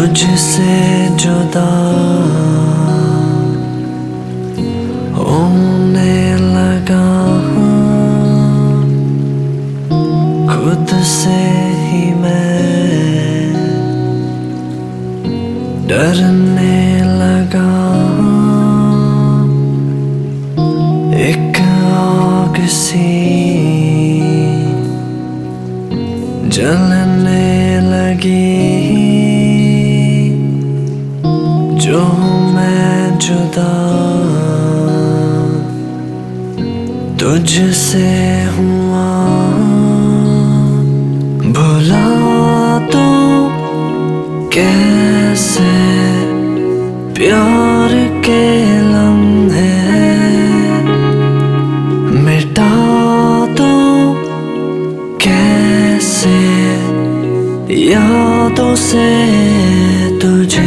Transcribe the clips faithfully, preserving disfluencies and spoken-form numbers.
तुझसे जुदा होने लगा खुद से ही मैं डरने लगा। एक आग सी जलने लगी जो मैं जुदा तुझसे हुआ। भुला तो कैसे प्यार के लम्हे, मिटा तो कैसे यादों से तुझे।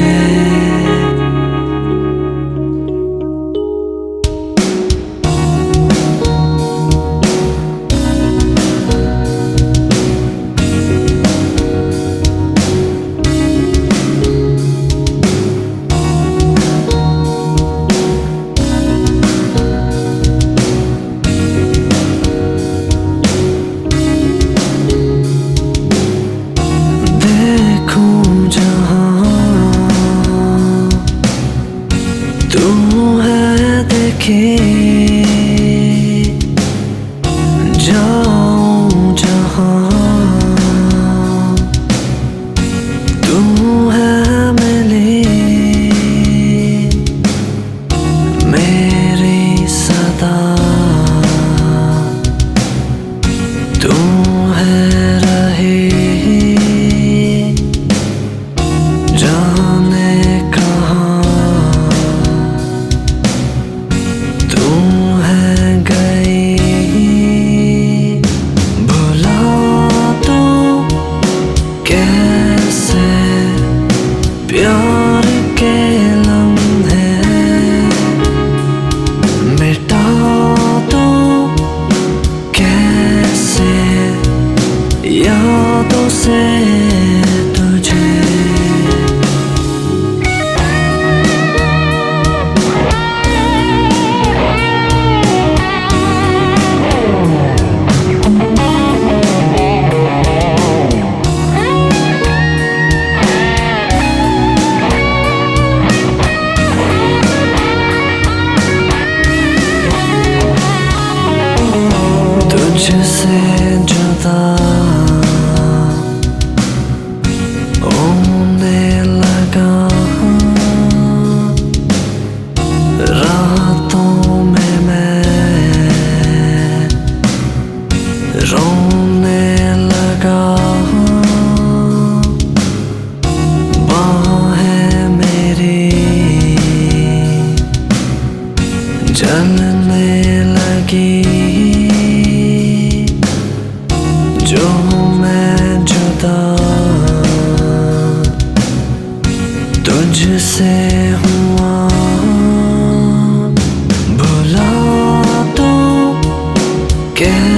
जाऊं जहां तू है मिली मेरी सदा, तू है रही जाने कहां, तू है गई। कैसे प्यार के लम्हे, मिटा तो कैसे यादों से तुझे। तुझसे जुदा होने लगा रातों में मैं रोने लगा। बाहें मेरी जलने लगी जो मैं जुदा तुझसे हुआ। भुला तो कैसे